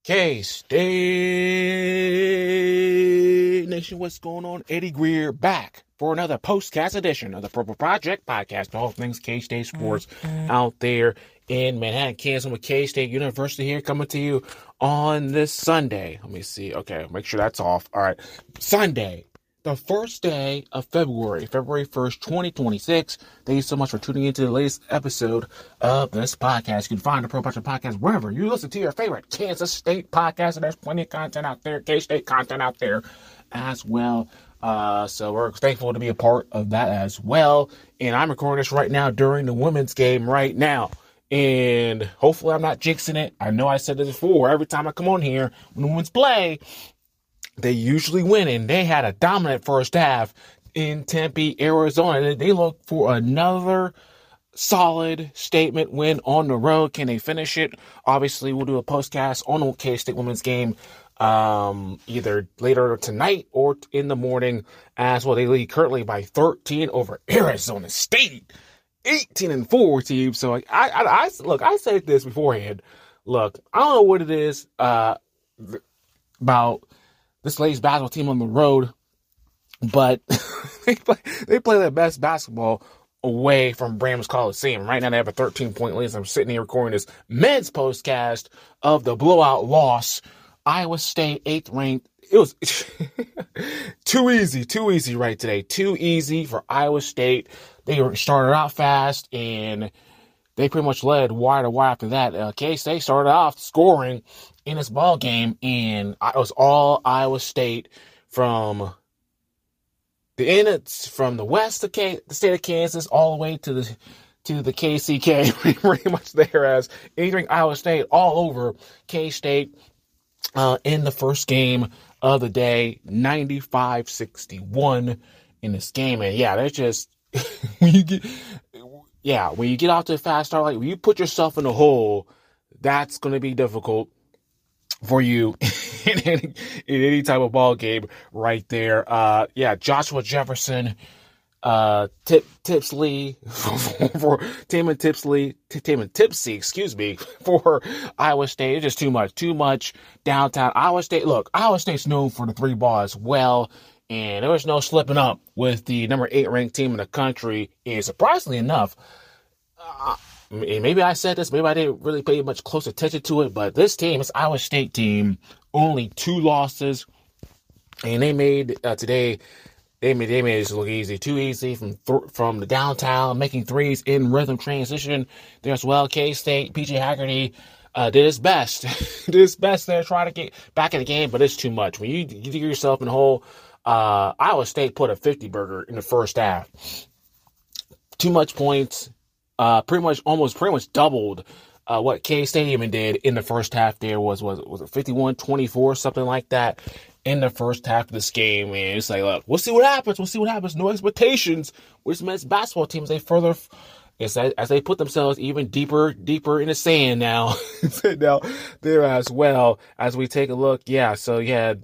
K-State Nation, what's going on? Eddie Greer back for another postcast edition of the Purple Project podcast. All things K-State sports out there in Manhattan, Kansas, with K-State University here coming to you on this Sunday. Let me see. Okay, make sure that's off. All right, Sunday, the first day of February 1st, 2026. Thank you so much for tuning into the latest episode of this podcast. You can find the Pro Project Podcast wherever you listen to your favorite Kansas State podcast, and there's plenty of content out there, K-State content out there as well. So we're thankful to be a part of that as well. And I'm recording this right now during the women's game right now. And hopefully I'm not jinxing it. I know I said this before. Every time I come on here, when the women's play, they usually win, and they had a dominant first half in Tempe, Arizona. They look for another solid statement win on the road. Can they finish it? Obviously, we'll do a postcast on the K-State women's game either later tonight or in the morning as well. They lead currently by 13 over Arizona State, 18-4 team. So I said this beforehand. Look, I don't know what it is about this ladies basketball team on the road, but they play their best basketball away from Bramlage Coliseum. Right now they have a 13-point lead. I'm sitting here recording this men's postcast of the blowout loss. Iowa State, 8th ranked. It was too easy right today. Too easy for Iowa State. They started out fast, and they pretty much led wire to wire after that. K-State started off scoring in this ball game, and it was all Iowa State from the west of the state of Kansas all the way to the KCK, pretty much there as anything Iowa State all over K-State in the first game of the day, 95-61 in this game. And yeah, that's just when you get off to a fast start, like when you put yourself in a hole, that's going to be difficult for you in any type of ball game right there. Joshua Jefferson, Tipsley for Taman Tipsley, for Iowa State. It's just too much downtown Iowa State. Look, Iowa State's known for the three ball as well, and there was no slipping up with the number 8 ranked team in the country. And surprisingly enough, maybe I said this, maybe I didn't really pay much close attention to it, but this Iowa State team, only 2 losses, and they made today. They made it look easy, too easy from the downtown, making threes in rhythm transition there as well. K-State, PJ Haggerty did his best, there trying to get back in the game, but it's too much. When you dig yourself in a hole, Iowa State put a 50-burger in the first half. Too much points. Pretty much doubled what K-State even did in the first half. There was it 51-24, something like that in the first half of this game. And it's like, look, we'll see what happens. No expectations with this men's basketball team as they put themselves even deeper in the sand now. Now there as well as we take a look. Yeah, so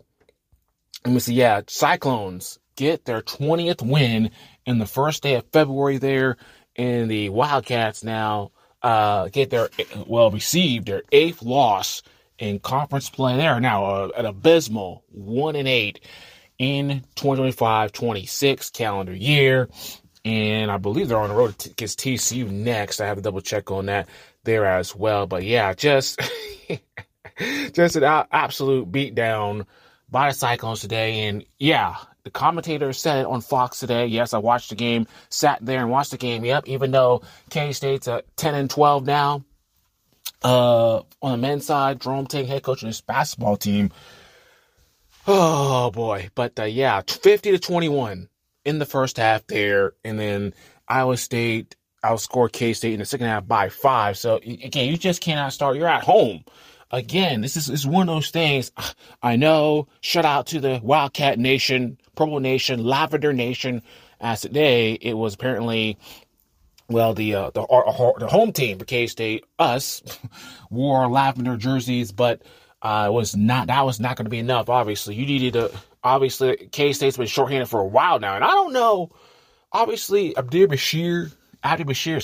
Cyclones get their 20th win in the first day of February there. And the Wildcats now received their 8th loss in conference play. They are now an abysmal 1-8 in 2025-26 calendar year. And I believe they're on the road against TCU next. I have to double check on that there as well. But yeah, just an absolute beatdown by the Cyclones today. And yeah, the commentator said it on Fox today. Yes, I watched the game, sat there and watched the game. Yep, even though K-State's at 10-12 now, on the men's side, Jerome Tang, head coach of this basketball team. Oh boy, but 50-21 in the first half there, and then Iowa State outscored K-State in the second half by 5. So again, you just cannot start. You're at home. Again, this is one of those things. I know. Shout out to the Wildcat Nation, Purple Nation, Lavender Nation. As today, it was apparently, the home team for K-State, us, wore lavender jerseys, but that was not going to be enough. Obviously, you needed to. Obviously, K-State's been shorthanded for a while now, and I don't know. Obviously, Abdi Bashir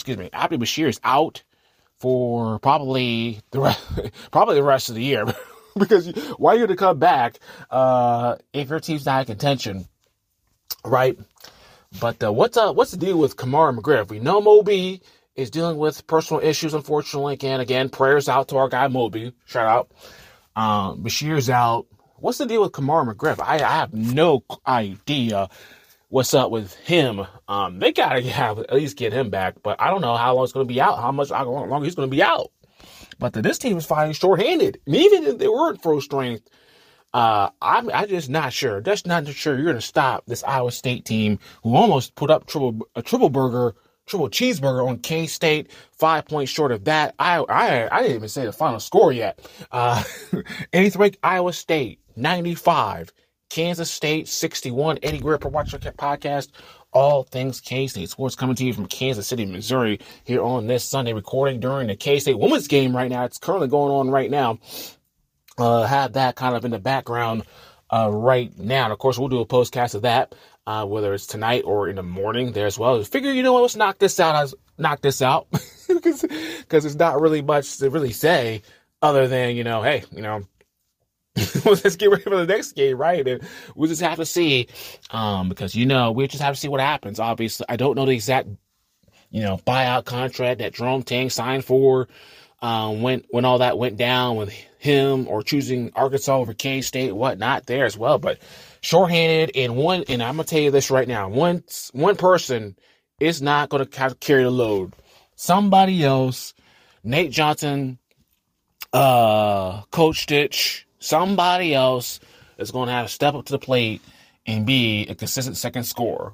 is out for probably the rest of the year. because why are you going to come back if your team's not in contention, right? But what's the deal with Kamara McGriff? We know Moby is dealing with personal issues, unfortunately. Again, prayers out to our guy Moby. Shout out. Bashir's out. What's the deal with Kamara McGriff? I have no idea what's up with him. They gotta at least get him back, but I don't know how long it's going to be out. How long he's going to be out. But this team is finally shorthanded, and even if they weren't full strength, I'm just not sure. Just not sure you're going to stop this Iowa State team who almost put up a triple cheeseburger on K-State, 5 points short of that. I didn't even say the final score yet. 8th ranked Iowa State, 95. Kansas State, 61. Eddie Greer, Pro Watcher Podcast. All things K-State sports coming to you from Kansas City, Missouri, here on this Sunday, recording during the K-State women's game right now. It's currently going on right now. Have that kind of in the background right now. And of course, we'll do a postcast of that, whether it's tonight or in the morning there as well. Figure, you know what, let's knock this out. Because there's not really much to really say other than, hey, let's get ready for the next game, right? And we'll just have to see, because, we just have to see what happens. Obviously, I don't know the exact, buyout contract that Jerome Tang signed for, when all that went down with him or choosing Arkansas over K-State, whatnot there as well. But shorthanded and I'm going to tell you this right now, one person is not going to carry the load. Somebody else, Nate Johnson, Coach Stitch, somebody else is going to have to step up to the plate and be a consistent second scorer.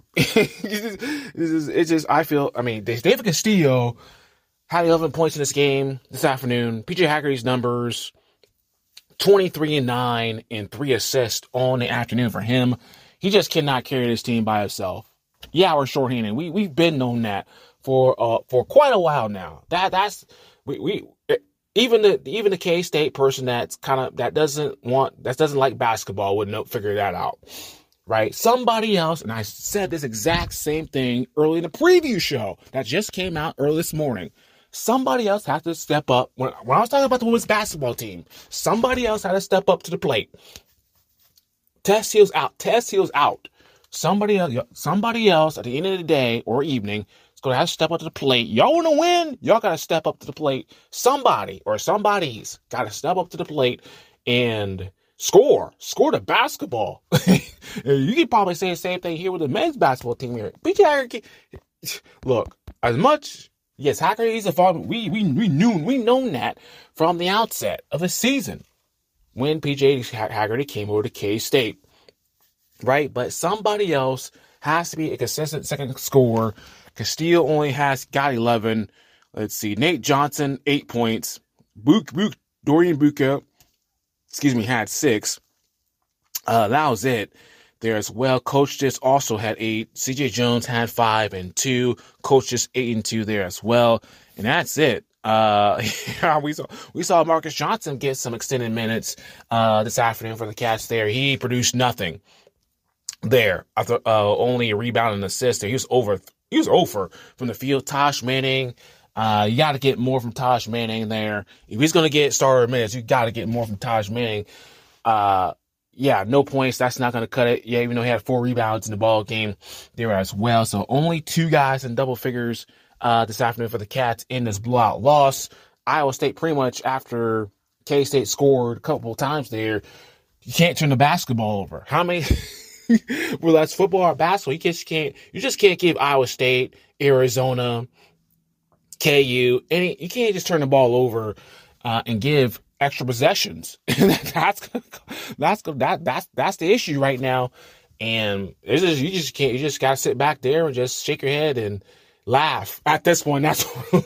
David Castillo had 11 points in this game this afternoon. PJ Haggerty's numbers, 23-9 and 3 assists on the afternoon for him. He just cannot carry this team by himself. Yeah, we're shorthanded. We've been known that for quite a while now. Even the K-State person that doesn't like basketball would figure that out, right? Somebody else, and I said this exact same thing early in the preview show that just came out early this morning. Somebody else has to step up. When I was talking about the women's basketball team, somebody else had to step up to the plate. Tess Hill's out. Somebody else at the end of the day or evening is going to have to step up to the plate. Y'all want to win? Y'all got to step up to the plate. Somebody or somebody's got to step up to the plate and score the basketball. You could probably say the same thing here with the men's basketball team here. PJ Haggerty, look, as much. Yes, Haggerty's a father. We known that from the outset of the season when PJ Haggerty came over to K-State, right? But somebody else has to be a consistent second scorer. Castillo only got 11. Let's see, Nate Johnson 8 points. Dorian Buka, had 6. That was it. There as well. Coach just also had 8. CJ Jones had 5 and 2. Coach just 8 and 2 there as well. And that's it. We saw Marcus Johnson get some extended minutes this afternoon for the Cats there. He produced nothing there. After only a rebound and assist there. He was over from the field. Tosh Manning. You got to get more from Tosh Manning there. If he's going to get starter minutes, you got to get more from Tosh Manning. Yeah, no points. That's not going to cut it. Yeah, even though he had 4 rebounds in the ball game there as well. So only 2 guys in double figures this afternoon for the Cats in this blowout loss. Iowa State pretty much after K-State scored a couple of times there, you can't turn the basketball over. How many? Well, that's football or basketball. You just can't give Iowa State, Arizona, KU, you can't just turn the ball over and give extra possessions. that's the issue right now. And you just gotta sit back there and just shake your head and laugh at this point. That's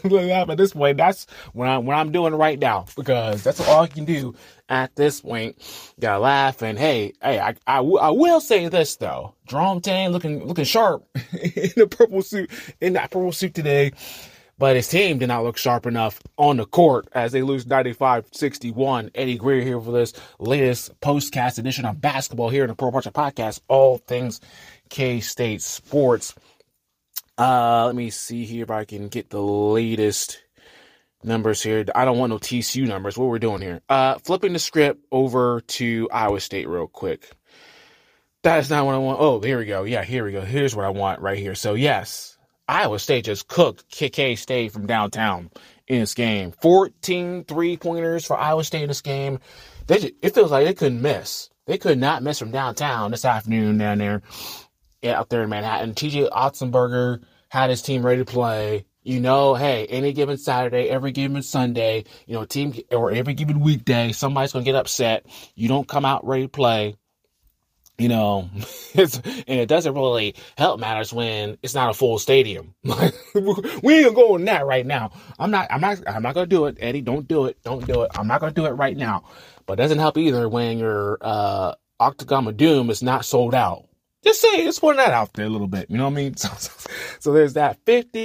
what I'm doing right now, because that's all I can do at this point. Gotta laugh. And hey, I will say this though, Jerome Tang looking sharp in that purple suit today. But his team did not look sharp enough on the court as they lose 95-61. Eddie Greer here for this latest postcast edition of basketball here in the Pro Watcher Podcast, all things K-State sports. Let me see here if I can get the latest numbers here. I don't want no TCU numbers. What we're doing here. Flipping the script over to Iowa State real quick. That is not what I want. Oh, here we go. Yeah, here we go. Here's what I want right here. So, yes, Iowa State just cooked K-State from downtown in this game. 14 3-pointers for Iowa State in this game. It feels like they couldn't miss. They could not miss from downtown this afternoon down there, out there in Manhattan. TJ Otzenberger had his team ready to play. Hey, any given Saturday, every given Sunday, team or every given weekday, somebody's going to get upset. You don't come out ready to play. And it doesn't really help matters when it's not a full stadium. We ain't gonna go on that right now. I'm not gonna do it, Eddie. Don't do it. I'm not gonna do it right now. But it doesn't help either when your Octagon of Doom is not sold out. Just putting that out there a little bit. You know what I mean? So there's that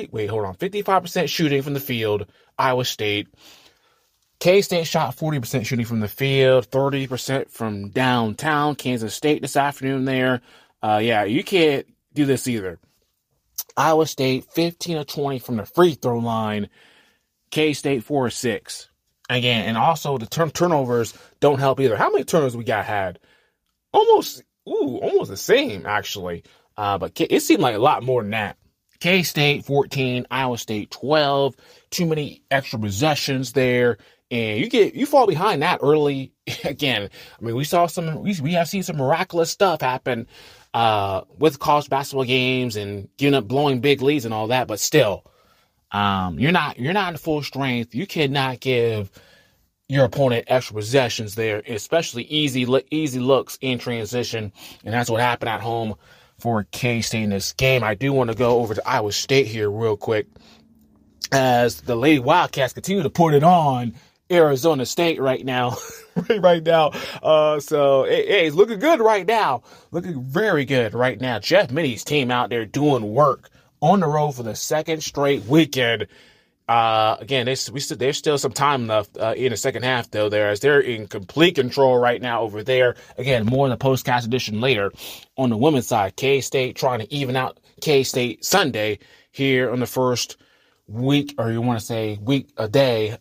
55% shooting from the field, Iowa State. K-State shot 40% shooting from the field, 30% from downtown. Kansas State this afternoon there. You can't do this either. Iowa State, 15 of 20 from the free throw line. K-State, 4 of 6. Again, and also the turnovers don't help either. How many turnovers we had? Almost the same, actually. But it seemed like a lot more than that. K-State, 14. Iowa State, 12. Too many extra possessions there. And you fall behind that early. Again, I mean, we have seen some miraculous stuff happen with college basketball games and blowing big leads and all that. But still, you're not in full strength. You cannot give your opponent extra possessions there, especially easy looks in transition. And that's what happened at home for K-State in this game. I do want to go over to Iowa State here real quick as the Lady Wildcats continue to put it on Arizona State right now. So it's looking good right now. Looking very good right now. Jeff Mitty's team out there doing work on the road for the second straight weekend. Again, there's still some time left in the second half, though, as they're in complete control right now over there. Again, more in the postcast edition later. On the women's side, K-State trying to even out K-State Sunday here on the first week, or you want to say weekend day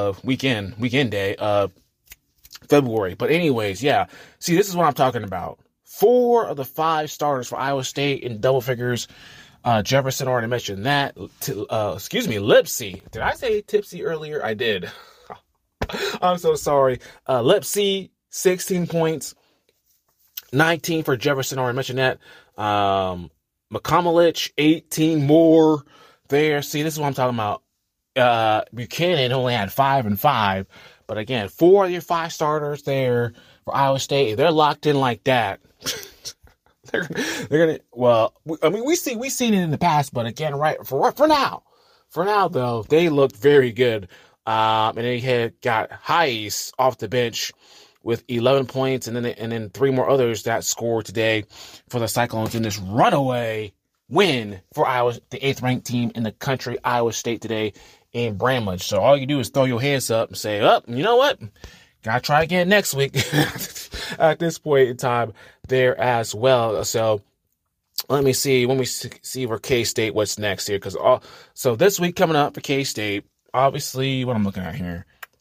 of February. But anyways, yeah. See, this is what I'm talking about. 4 of the 5 starters for Iowa State in double figures. Jefferson already mentioned that. Lipsy. Did I say tipsy earlier? I did. I'm so sorry. Lipsy, 16 points. 19 for Jefferson. Already mentioned that. McComalich, 18 more there. See, this is what I'm talking about. Buchanan only had 5 and 5. But again, 4 of your 5 starters there for Iowa State. If they're locked in like that, they're gonna. Well, I mean, we've seen it in the past, but again, right for now though, they looked very good. And they got Hayes off the bench with 11 points, and then 3 more others that scored today for the Cyclones in this runaway win for Iowa, the 8th ranked team in the country, Iowa State today in Bramlage. So all you do is throw your hands up and say, you know what? Gotta try again next week at this point in time there as well. So let me see for K-State what's next here. So this week coming up for K-State, obviously what I'm looking at here.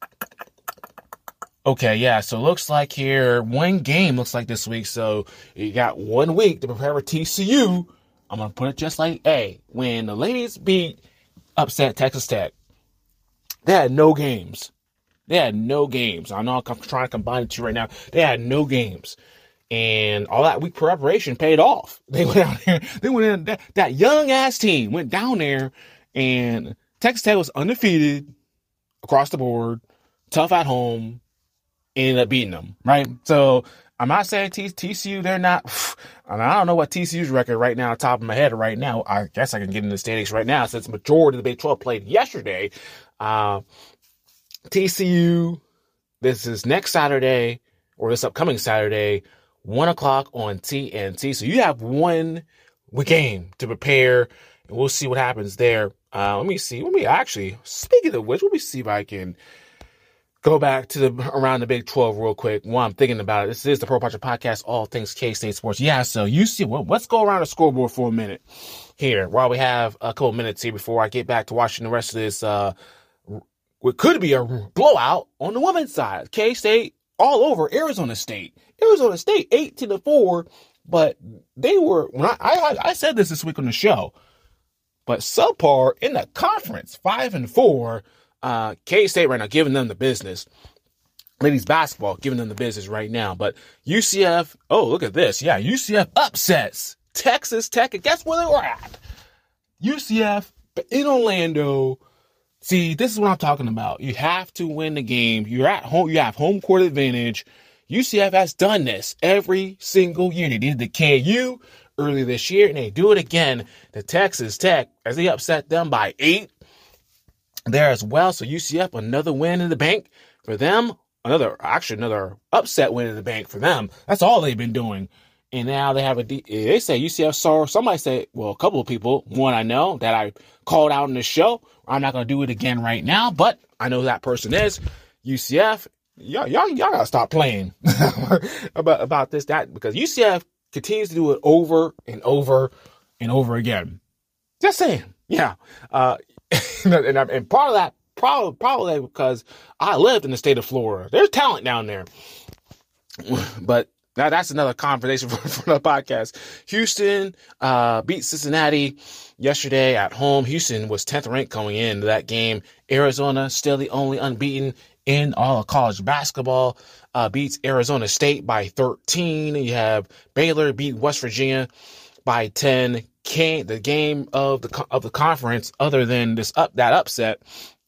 Okay, yeah, so it looks like here, one game looks like this week. So you got 1 week to prepare for TCU. I'm going to put it just like, when the ladies upset Texas Tech, they had no games. I know I'm trying to combine the two right now. They had no games. And all that week preparation paid off. They went out there. That young-ass team went down there, and Texas Tech was undefeated across the board, tough at home, ended up beating them, right? So I'm not saying TCU, they're not. I don't know what TCU's record right now, top of my head right now. I guess I can get into the standings right now since the majority of the Big 12 played yesterday. TCU, this is next Saturday, or this upcoming Saturday, 1 o'clock on TNT. So you have 1 game to prepare, and we'll see what happens there. Let me see. Speaking of which, let me see if I can go back to around the Big 12 real quick while I'm thinking about it. This is the Pro Project Podcast, all things K-State sports. Yeah, so you see, let's go around the scoreboard for a minute here while we have a couple minutes here before I get back to watching the rest of this what could be a blowout on the women's side. K-State all over Arizona State. Arizona State 18-4, but they were, when I said this week on the show, but subpar in the conference, 5-4. K-State right now giving them the business. Ladies basketball giving them the business right now. But UCF, oh, look at this. Yeah, UCF upsets Texas Tech. And guess where they were at? UCF in Orlando. See, this is what I'm talking about. You have to win the game. You're at home. You have home court advantage. UCF has done this every single year. They did the KU earlier this year, and they do it again to Texas Tech as they upset them by 8 there as well. So UCF, another win in the bank for them. Another upset win in the bank for them. That's all they've been doing. And now they have they say UCF saw, somebody say, well, a couple of people, one I know that I called out in the show. I'm not going to do it again right now, but I know who that person is. UCF, y'all got to stop playing about this, that, because UCF continues to do it over and over and over again. Just saying. Yeah. And part of that, probably because I lived in the state of Florida. There's talent down there. But now that's another conversation for the podcast. Houston beat Cincinnati yesterday at home. Houston was 10th ranked going into that game. Arizona, still the only unbeaten in all of college basketball, beats Arizona State by 13. You have Baylor beat West Virginia by 10. The game of the conference, other than that upset,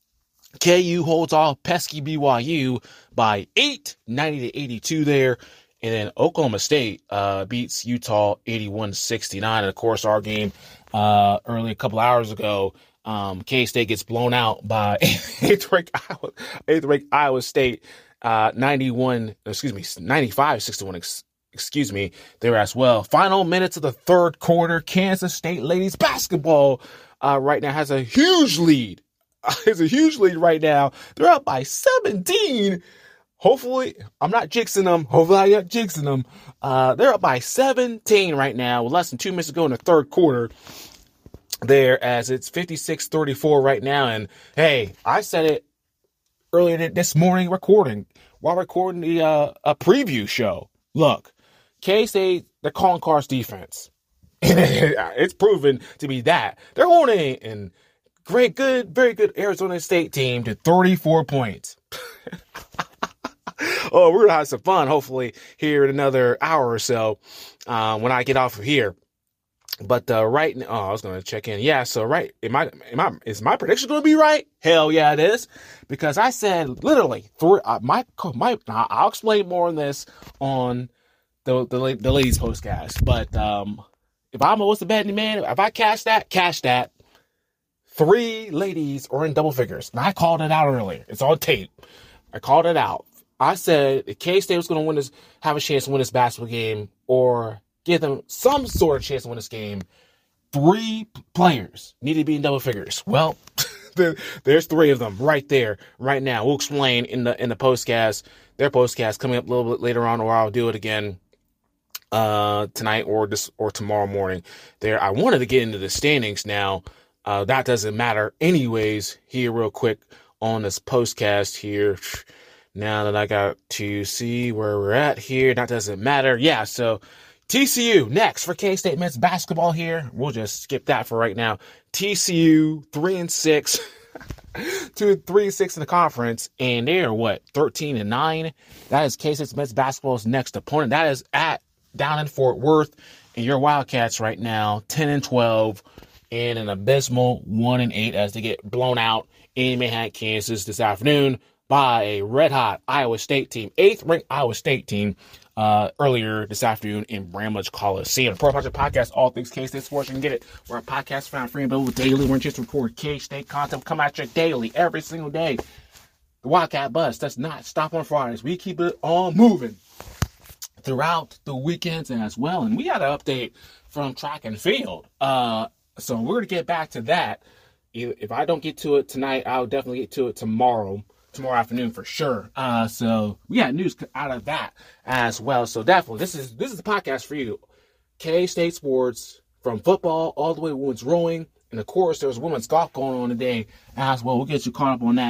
KU holds off pesky BYU by 8, 90-82 there. And then Oklahoma State beats Utah 81-69. And of course, our game early a couple hours ago, K-State gets blown out by 8th ranked Iowa State 95-61. There as well. Final minutes of the third quarter. Kansas State ladies basketball right now has a huge lead. It's a huge lead right now. They're up by 17. Hopefully, I'm not jinxing them. Hopefully, I'm not jinxing them. They're up by 17 right now with less than 2 minutes to go in the third quarter there, as it's 56-34 right now. And hey, I said it earlier this morning while recording the a preview show. Look, K-State, they're calling cards defense. And it's proven to be that. They're holding and very good Arizona State team to 34 points. Oh, we're going to have some fun, hopefully, here in another hour or so when I get off of here. But I was going to check in. Yeah, so right, is my prediction going to be right? Hell yeah, it is. Because I said literally, I'll explain more on this on the ladies' postcast. But if I'm a What's the Betting Man, if I cash that. 3 ladies are in double figures. And I called it out earlier. It's on tape. I called it out. I said if K-State was going to have a chance to win this basketball game, or give them some sort of chance to win this game, 3 players need to be in double figures. Well, there's 3 of them right there, right now. We'll explain in the postcast, their postcast coming up a little bit later on, or I'll do it again tonight or tomorrow morning. There, I wanted to get into the standings now. That doesn't matter anyways. Here real quick on this postcast here. Now that I got to see where we're at here, that doesn't matter. Yeah, so TCU next for K-State men's basketball here. We'll just skip that for right now. TCU 3-6, 3-6 in the conference, and they're 13-9. That is K-State's men's basketball's next opponent. That is down in Fort Worth, and your Wildcats right now 10-12 and an abysmal 1-8 as they get blown out in Manhattan, Kansas this afternoon by a red-hot Iowa State team, 8th-ranked Iowa State team, earlier this afternoon in Bramlage Coliseum. The Pro Project Podcast, all things K-State sports. You can get it. We're a podcast found free and available daily. We're just record K-State content. Come at you daily, every single day. The Wildcat Buzz does not stop on Fridays. We keep it all moving throughout the weekends as well. And we got an update from track and field. So we're going to get back to that. If I don't get to it tonight, I'll definitely get to it tomorrow afternoon for sure. So we got news out of that as well. So definitely, this is the podcast for you. K-State sports, from football all the way to women's rowing, and of course there's women's golf going on today as well. We'll get you caught up on that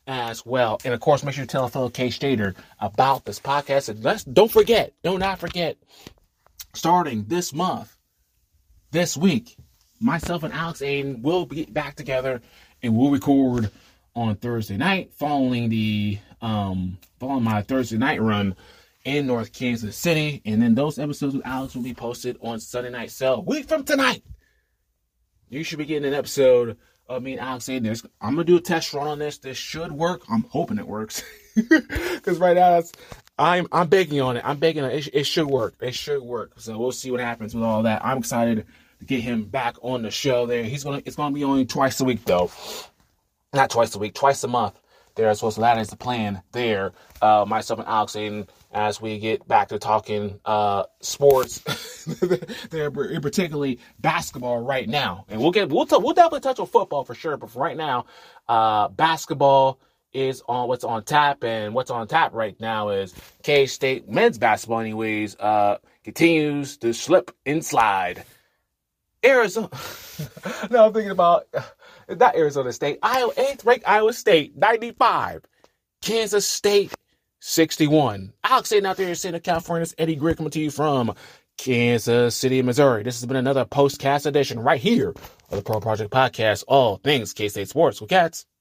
as well. And of course, make sure to tell a fellow K-Stater about this podcast. And do not forget, starting this month, this week, myself and Alex Aiden will be back together and we'll record on Thursday night following my Thursday night run in North Kansas City. And then those episodes with Alex will be posted on Sunday night. So a week from tonight, you should be getting an episode of me and Alex saying this. I'm going to do a test run on this. This should work. I'm hoping it works. Because right now, I'm begging on it. It should work. It should work. So we'll see what happens with all that. I'm excited to get him back on the show there. It's going to be only twice a week, though. Not twice a week, twice a month. There, as well as that is the plan there. Myself and Alex, and as we get back to talking sports, there, particularly basketball right now, and we'll definitely touch on football for sure. But for right now, basketball is on what's on tap, and what's on tap right now is K-State men's basketball. Anyways, continues to slip and slide. Arizona. No, I'm thinking about. Not Arizona State. 8th ranked Iowa State, 95. Kansas State, 61. Alex Aiden out there in Santa California. It's Eddie Greer coming to you from Kansas City, Missouri. This has been another postcast edition right here of the Pro Project Podcast. All things K-State Sports with Cats.